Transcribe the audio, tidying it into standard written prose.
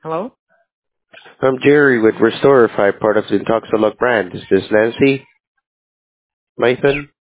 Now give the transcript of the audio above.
Hello? I'm Jerry with Restorify, part of the Intoxalog brand. Is this Nancy? Python?